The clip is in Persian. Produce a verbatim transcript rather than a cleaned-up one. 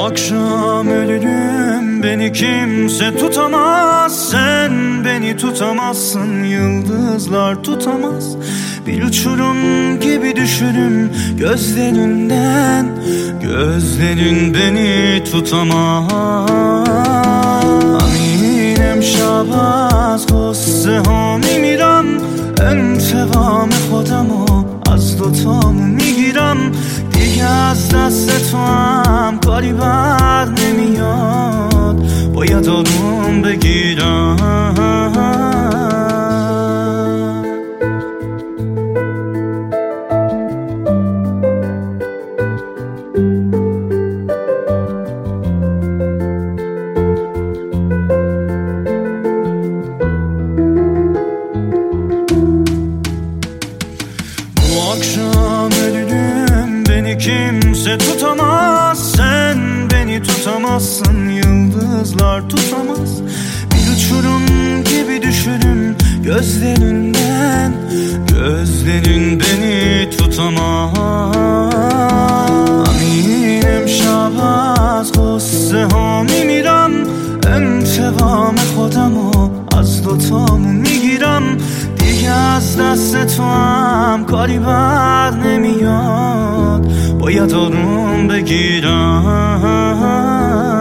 akşam ölürüm, beni kimse tutamaz. Sen beni tutamazsın, yıldızlar tutamaz. Bir uçurum gibi düşürüm gözlerinden, gözlerin beni tutamaz. Aminem شباز قصه ها میمیرم، انتقام خودم و از دوتامو میگیرم. دیگه از دست تو هم کاری بر نمیاد، باید آروم بگیرم. Akşam ölürüm, beni kimse tutamaz. Sen beni tutamazsın, yıldızlar tutamaz. Bir uçurum gibi düşürüm gözlerinden, gözlerin beni tutamaz. Aminem شباز قصه ها میمیرم، انتقام خودم و از دوتامو میگیرم. دیگه از دست تو هم کاری بر نمیاد، باید آروم بگیرم.